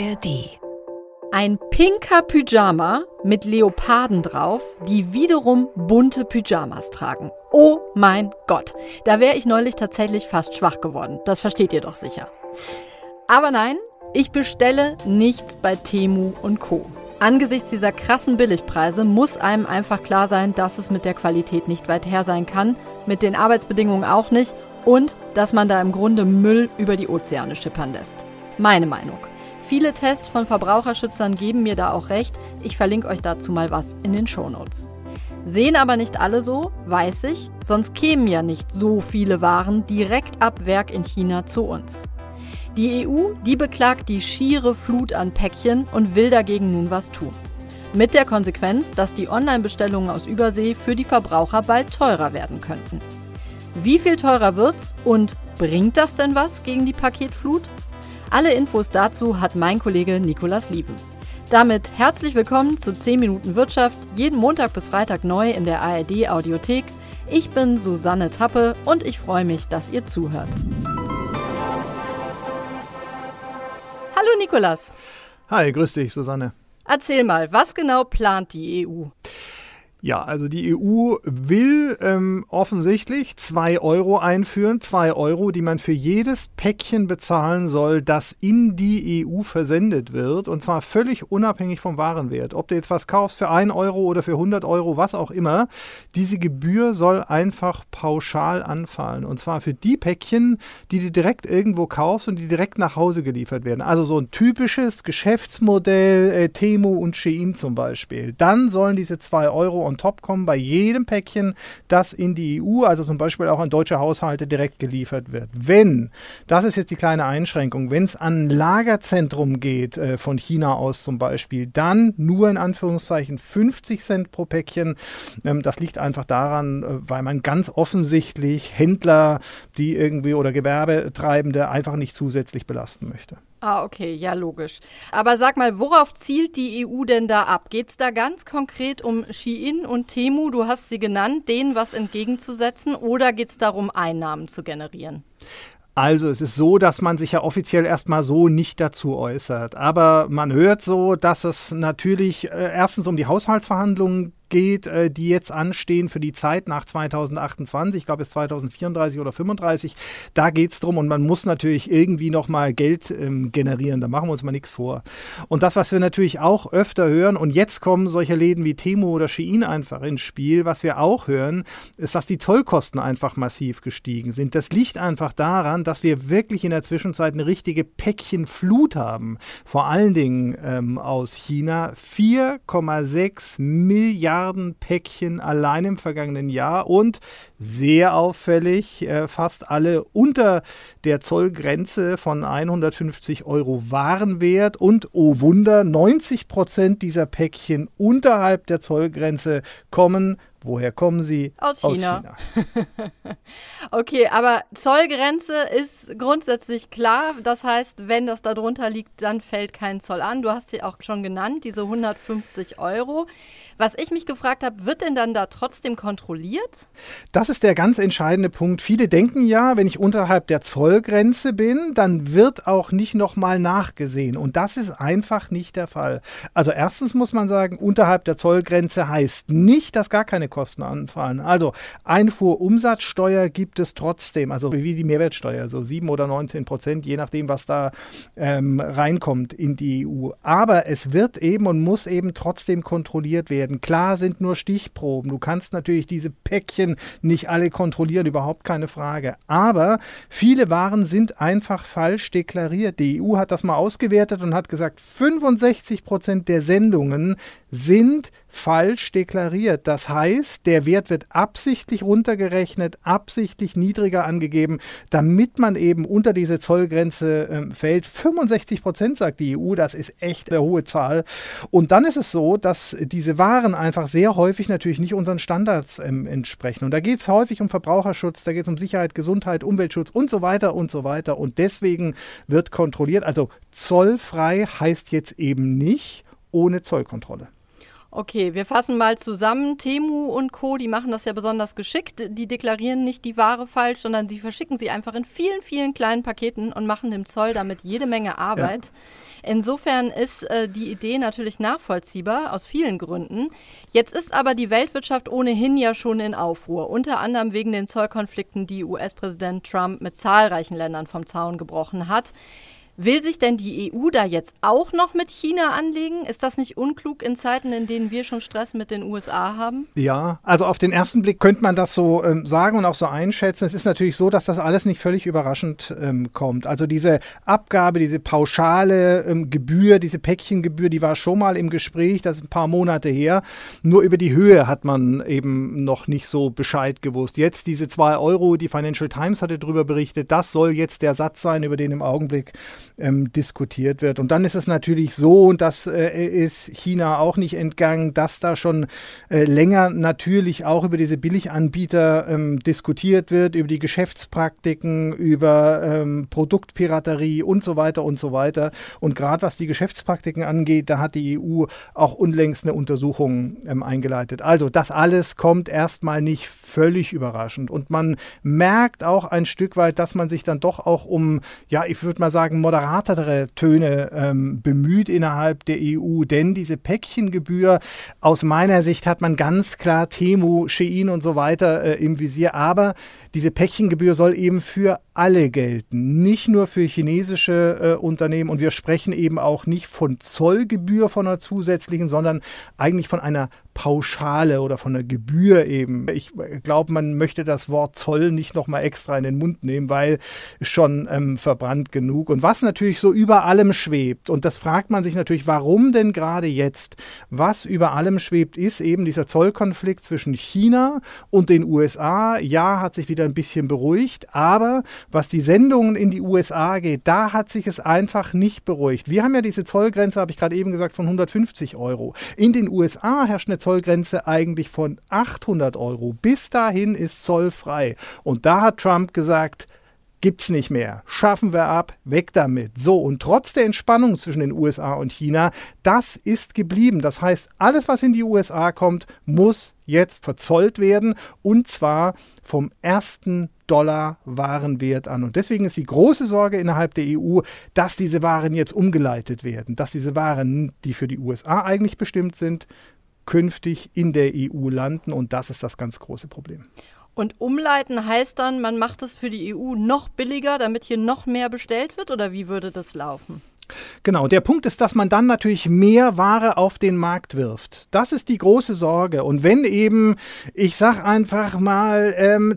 ARD. Ein pinker Pyjama mit Leoparden drauf, die wiederum bunte Pyjamas tragen. Oh mein Gott, da wäre ich neulich tatsächlich fast schwach geworden. Das versteht ihr doch sicher. Aber nein, ich bestelle nichts bei Temu und Co. Angesichts dieser krassen Billigpreise muss einem einfach klar sein, dass es mit der Qualität nicht weit her sein kann, mit den Arbeitsbedingungen auch nicht und dass man da im Grunde Müll über die Ozeane schippern lässt. Meine Meinung. Viele Tests von Verbraucherschützern geben mir da auch recht. Ich verlinke euch dazu mal was in den Shownotes. Sehen aber nicht alle so, weiß ich, sonst kämen ja nicht so viele Waren direkt ab Werk in China zu uns. Die EU, die beklagt die schiere Flut an Päckchen und will dagegen nun was tun. Mit der Konsequenz, dass die Online-Bestellungen aus Übersee für die Verbraucher bald teurer werden könnten. Wie viel teurer wird's und bringt das denn was gegen die Paketflut? Alle Infos dazu hat mein Kollege Nicolas Lieven. Damit herzlich willkommen zu 10 Minuten Wirtschaft, jeden Montag bis Freitag neu in der ARD Audiothek. Ich bin Susanne Tappe und ich freue mich, dass ihr zuhört. Hallo Nicolas. Hi, grüß dich, Susanne. Erzähl mal, was genau plant die EU? Ja, also die EU will offensichtlich 2 Euro einführen, 2 Euro, die man für jedes Päckchen bezahlen soll, das in die EU versendet wird, und zwar völlig unabhängig vom Warenwert. Ob du jetzt was kaufst für 1 Euro oder für 100 Euro, was auch immer, diese Gebühr soll einfach pauschal anfallen, und zwar für die Päckchen, die du direkt irgendwo kaufst und die direkt nach Hause geliefert werden. Also so ein typisches Geschäftsmodell, Temu und Shein zum Beispiel. Dann sollen diese 2 Euro on top kommen bei jedem Päckchen, das in die EU, also zum Beispiel auch an deutsche Haushalte, direkt geliefert wird. Wenn, das ist jetzt die kleine Einschränkung, wenn es an ein Lagerzentrum geht, von China aus zum Beispiel, dann nur in Anführungszeichen 50 Cent pro Päckchen. Das liegt einfach daran, weil man ganz offensichtlich Händler, die irgendwie oder Gewerbetreibende einfach nicht zusätzlich belasten möchte. Ah, okay, ja, logisch. Aber sag mal, worauf zielt die EU denn da ab? Geht es da ganz konkret um Shein und Temu, du hast sie genannt, denen was entgegenzusetzen, oder geht es darum, Einnahmen zu generieren? Also es ist so, dass man sich ja offiziell erstmal so nicht dazu äußert. Aber man hört so, dass es natürlich erstens um die Haushaltsverhandlungen geht, die jetzt anstehen für die Zeit nach 2028, ich glaube bis 2034 oder 2035, da geht es drum, und man muss natürlich irgendwie nochmal Geld generieren, da machen wir uns mal nichts vor. Und das, was wir natürlich auch öfter hören, und jetzt kommen solche Läden wie Temu oder Shein einfach ins Spiel, was wir auch hören, ist, dass die Zollkosten einfach massiv gestiegen sind. Das liegt einfach daran, dass wir wirklich in der Zwischenzeit eine richtige Päckchenflut haben, vor allen Dingen aus China, 4,6 Milliarden Päckchen allein im vergangenen Jahr, und sehr auffällig, fast alle unter der Zollgrenze von 150 Euro Warenwert, und oh Wunder, 90% dieser Päckchen unterhalb der Zollgrenze kommen. Woher kommen sie? Aus China. Okay, aber Zollgrenze ist grundsätzlich klar. Das heißt, wenn das da drunter liegt, dann fällt kein Zoll an. Du hast sie auch schon genannt, diese 150 Euro. Was ich mich gefragt habe, wird denn dann da trotzdem kontrolliert? Das ist der ganz entscheidende Punkt. Viele denken ja, wenn ich unterhalb der Zollgrenze bin, dann wird auch nicht nochmal nachgesehen. Und das ist einfach nicht der Fall. Also erstens muss man sagen, unterhalb der Zollgrenze heißt nicht, dass gar keine Kosten anfallen. Also Einfuhrumsatzsteuer gibt es trotzdem, also wie die Mehrwertsteuer, so 7 oder 19%, je nachdem, was da reinkommt in die EU. Aber es wird eben und muss eben trotzdem kontrolliert werden. Klar sind nur Stichproben. Du kannst natürlich diese Päckchen nicht alle kontrollieren, überhaupt keine Frage. Aber viele Waren sind einfach falsch deklariert. Die EU hat das mal ausgewertet und hat gesagt, 65% der Sendungen sind falsch deklariert. Das heißt, der Wert wird absichtlich runtergerechnet, absichtlich niedriger angegeben, damit man eben unter diese Zollgrenze fällt. 65% sagt die EU, das ist echt eine hohe Zahl. Und dann ist es so, dass diese Waren einfach sehr häufig natürlich nicht unseren Standards entsprechen. Und da geht es häufig um Verbraucherschutz, da geht es um Sicherheit, Gesundheit, Umweltschutz und so weiter und so weiter. Und deswegen wird kontrolliert. Also zollfrei heißt jetzt eben nicht ohne Zollkontrolle. Okay, wir fassen mal zusammen. Temu und Co., die machen das ja besonders geschickt. Die deklarieren nicht die Ware falsch, sondern die verschicken sie einfach in vielen, vielen kleinen Paketen und machen dem Zoll damit jede Menge Arbeit. Ja. Insofern ist die Idee natürlich nachvollziehbar, aus vielen Gründen. Jetzt ist aber die Weltwirtschaft ohnehin ja schon in Aufruhr, unter anderem wegen den Zollkonflikten, die US-Präsident Trump mit zahlreichen Ländern vom Zaun gebrochen hat. Will sich denn die EU da jetzt auch noch mit China anlegen? Ist das nicht unklug in Zeiten, in denen wir schon Stress mit den USA haben? Ja, also auf den ersten Blick könnte man das so sagen und auch so einschätzen. Es ist natürlich so, dass das alles nicht völlig überraschend kommt. Also diese Abgabe, diese pauschale Gebühr, diese Päckchengebühr, die war schon mal im Gespräch, das ist ein paar Monate her. Nur über die Höhe hat man eben noch nicht so Bescheid gewusst. Jetzt diese 2 Euro, die Financial Times hatte darüber berichtet, das soll jetzt der Satz sein, über den im Augenblick diskutiert wird. Und dann ist es natürlich so, und das ist China auch nicht entgangen, dass da schon länger natürlich auch über diese Billiganbieter diskutiert wird, über die Geschäftspraktiken, über Produktpiraterie und so weiter und so weiter. Und gerade was die Geschäftspraktiken angeht, da hat die EU auch unlängst eine Untersuchung eingeleitet. Also das alles kommt erstmal nicht völlig überraschend. Und man merkt auch ein Stück weit, dass man sich dann doch auch um, ja, ich würde mal sagen, moderatere Töne bemüht innerhalb der EU, denn diese Päckchengebühr, aus meiner Sicht hat man ganz klar Temu, Shein und so weiter im Visier, aber diese Päckchengebühr soll eben für alle gelten, nicht nur für chinesische Unternehmen, und wir sprechen eben auch nicht von Zollgebühr, von einer zusätzlichen, sondern eigentlich von einer Pauschale oder von einer Gebühr eben. Ich glaube, man möchte das Wort Zoll nicht nochmal extra in den Mund nehmen, weil schon verbrannt genug. Und was natürlich so über allem schwebt, und das fragt man sich natürlich, warum denn gerade jetzt? Was über allem schwebt, ist eben dieser Zollkonflikt zwischen China und den USA. Ja, hat sich wieder ein bisschen beruhigt, aber was die Sendungen in die USA geht, da hat sich es einfach nicht beruhigt. Wir haben ja diese Zollgrenze, habe ich gerade eben gesagt, von 150 Euro. In den USA herrscht eine Zollgrenze eigentlich von 800 Euro. Bis dahin ist zollfrei. Und da hat Trump gesagt, gibt's nicht mehr. Schaffen wir ab, weg damit. So, und trotz der Entspannung zwischen den USA und China, das ist geblieben. Das heißt, alles, was in die USA kommt, muss jetzt verzollt werden, und zwar vom ersten Dollar-Warenwert an. Und deswegen ist die große Sorge innerhalb der EU, dass diese Waren jetzt umgeleitet werden, dass diese Waren, die für die USA eigentlich bestimmt sind, künftig in der EU landen, und das ist das ganz große Problem. Und umleiten heißt dann, man macht es für die EU noch billiger, damit hier noch mehr bestellt wird, oder wie würde das laufen? Genau, der Punkt ist, dass man dann natürlich mehr Ware auf den Markt wirft. Das ist die große Sorge. Und wenn eben, ich sag einfach mal,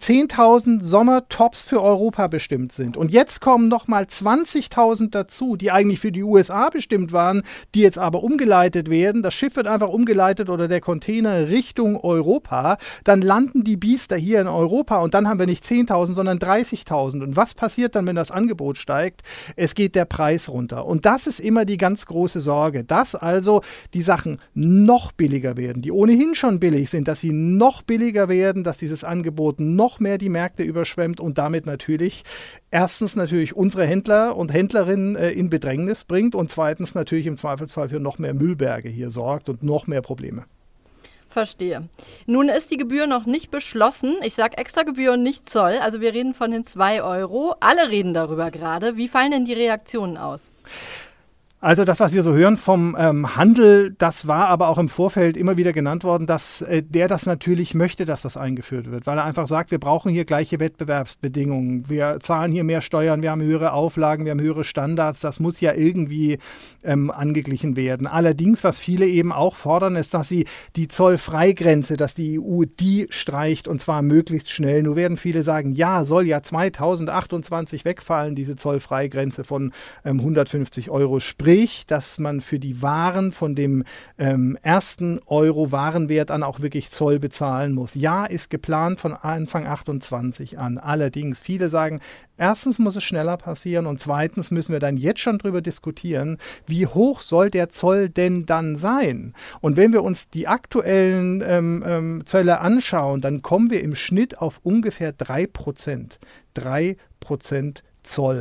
10.000 Sommertops für Europa bestimmt sind und jetzt kommen nochmal 20.000 dazu, die eigentlich für die USA bestimmt waren, die jetzt aber umgeleitet werden, das Schiff wird einfach umgeleitet oder der Container Richtung Europa, dann landen die Biester hier in Europa und dann haben wir nicht 10.000, sondern 30.000. Und was passiert dann, wenn das Angebot steigt? Es geht der Preis runter. Und das ist immer die ganz große Sorge, dass also die Sachen noch billiger werden, die ohnehin schon billig sind, dass sie noch billiger werden, dass dieses Angebot noch mehr die Märkte überschwemmt und damit natürlich erstens natürlich unsere Händler und Händlerinnen in Bedrängnis bringt und zweitens natürlich im Zweifelsfall für noch mehr Müllberge hier sorgt und noch mehr Probleme. Verstehe. Nun ist die Gebühr noch nicht beschlossen. Ich sage extra Gebühr und nicht Zoll. Also wir reden von den 2 Euro. Alle reden darüber gerade. Wie fallen denn die Reaktionen aus? Also das, was wir so hören vom Handel, das war aber auch im Vorfeld immer wieder genannt worden, dass der das natürlich möchte, dass das eingeführt wird, weil er einfach sagt, wir brauchen hier gleiche Wettbewerbsbedingungen, wir zahlen hier mehr Steuern, wir haben höhere Auflagen, wir haben höhere Standards, das muss ja irgendwie angeglichen werden. Allerdings, was viele eben auch fordern, ist, dass sie die Zollfreigrenze, dass die EU die streicht und zwar möglichst schnell. Nur werden viele sagen, ja, soll ja 2028 wegfallen, diese Zollfreigrenze von 150 Euro, sprich, dass man für die Waren von dem ersten Euro Warenwert an auch wirklich Zoll bezahlen muss. Ja, ist geplant von Anfang 28 an. Allerdings, viele sagen, erstens muss es schneller passieren und zweitens müssen wir dann jetzt schon drüber diskutieren, wie hoch soll der Zoll denn dann sein? Und wenn wir uns die aktuellen Zölle anschauen, dann kommen wir im Schnitt auf ungefähr 3%. 3% Zoll.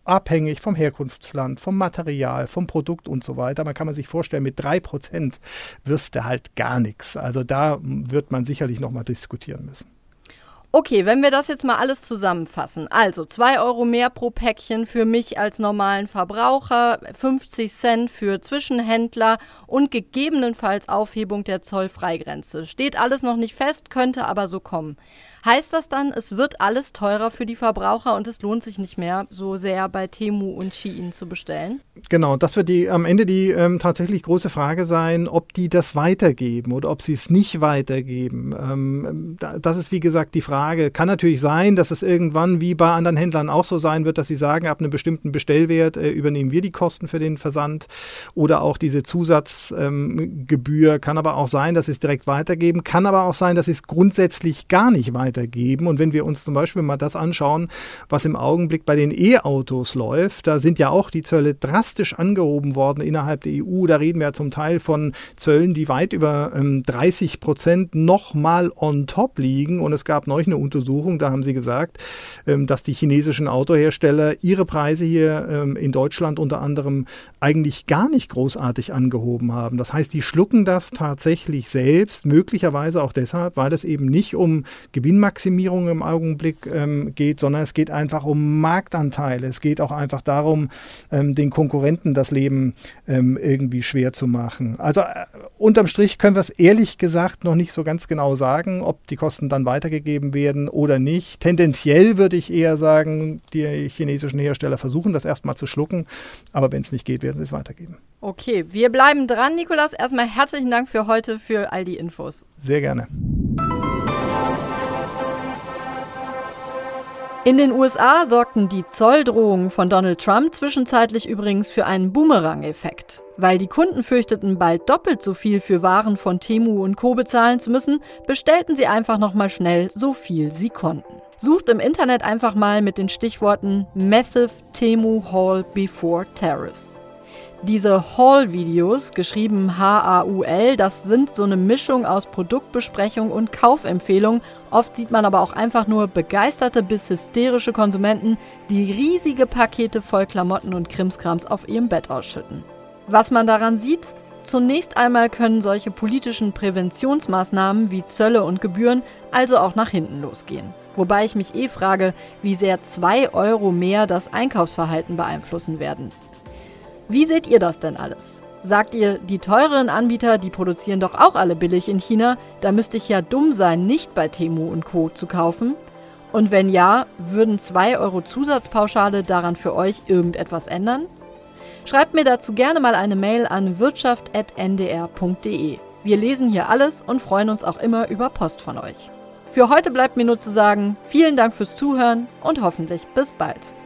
abhängig vom Herkunftsland, vom Material, vom Produkt und so weiter. Man kann sich vorstellen, mit 3% wirst du halt gar nichts. Also da wird man sicherlich nochmal diskutieren müssen. Okay, wenn wir das jetzt mal alles zusammenfassen, also 2 Euro mehr pro Päckchen für mich als normalen Verbraucher, 50 Cent für Zwischenhändler und gegebenenfalls Aufhebung der Zollfreigrenze. Steht alles noch nicht fest, könnte aber so kommen. Heißt das dann, es wird alles teurer für die Verbraucher und es lohnt sich nicht mehr, so sehr bei Temu und Shein zu bestellen? Genau, das wird am Ende die tatsächlich große Frage sein, ob die das weitergeben oder ob sie es nicht weitergeben. Das ist, wie gesagt, die Frage. Kann natürlich sein, dass es irgendwann wie bei anderen Händlern auch so sein wird, dass sie sagen, ab einem bestimmten Bestellwert übernehmen wir die Kosten für den Versand oder auch diese Zusatzgebühr. Kann aber auch sein, dass sie es direkt weitergeben. Kann aber auch sein, dass sie es grundsätzlich gar nicht weitergeben. Und wenn wir uns zum Beispiel mal das anschauen, was im Augenblick bei den E-Autos läuft, da sind ja auch die Zölle drastisch angehoben worden innerhalb der EU. Da reden wir ja zum Teil von Zöllen, die weit über 30% nochmal on top liegen. Und es gab neulich eine Untersuchung, da haben sie gesagt, dass die chinesischen Autohersteller ihre Preise hier in Deutschland unter anderem eigentlich gar nicht großartig angehoben haben. Das heißt, die schlucken das tatsächlich selbst, möglicherweise auch deshalb, weil es eben nicht um Gewinnmaximierung im Augenblick geht, sondern es geht einfach um Marktanteile. Es geht auch einfach darum, den Konkurrenten das Leben irgendwie schwer zu machen. Also unterm Strich können wir es ehrlich gesagt noch nicht so ganz genau sagen, ob die Kosten dann weitergegeben werden oder nicht. Tendenziell würde ich eher sagen, die chinesischen Hersteller versuchen das erstmal zu schlucken, aber wenn es nicht geht, werden sie es weitergeben. Okay, wir bleiben dran, Nikolaus. Erstmal herzlichen Dank für heute, für all die Infos. Sehr gerne. In den USA sorgten die Zolldrohungen von Donald Trump zwischenzeitlich übrigens für einen Boomerang-Effekt. Weil die Kunden fürchteten, bald doppelt so viel für Waren von Temu und Co. bezahlen zu müssen, bestellten sie einfach nochmal schnell so viel sie konnten. Sucht im Internet einfach mal mit den Stichworten Massive Temu Haul Before Tariffs. Diese Haul-Videos, geschrieben H-A-U-L, das sind so eine Mischung aus Produktbesprechung und Kaufempfehlung. Oft sieht man aber auch einfach nur begeisterte bis hysterische Konsumenten, die riesige Pakete voll Klamotten und Krimskrams auf ihrem Bett ausschütten. Was man daran sieht? Zunächst einmal können solche politischen Präventionsmaßnahmen wie Zölle und Gebühren also auch nach hinten losgehen. Wobei ich mich frage, wie sehr 2 Euro mehr das Einkaufsverhalten beeinflussen werden. Wie seht ihr das denn alles? Sagt ihr, die teureren Anbieter, die produzieren doch auch alle billig in China, da müsste ich ja dumm sein, nicht bei Temu und Co. zu kaufen? Und wenn ja, würden 2 Euro Zusatzpauschale daran für euch irgendetwas ändern? Schreibt mir dazu gerne mal eine Mail an wirtschaft@ndr.de. Wir lesen hier alles und freuen uns auch immer über Post von euch. Für heute bleibt mir nur zu sagen, vielen Dank fürs Zuhören und hoffentlich bis bald.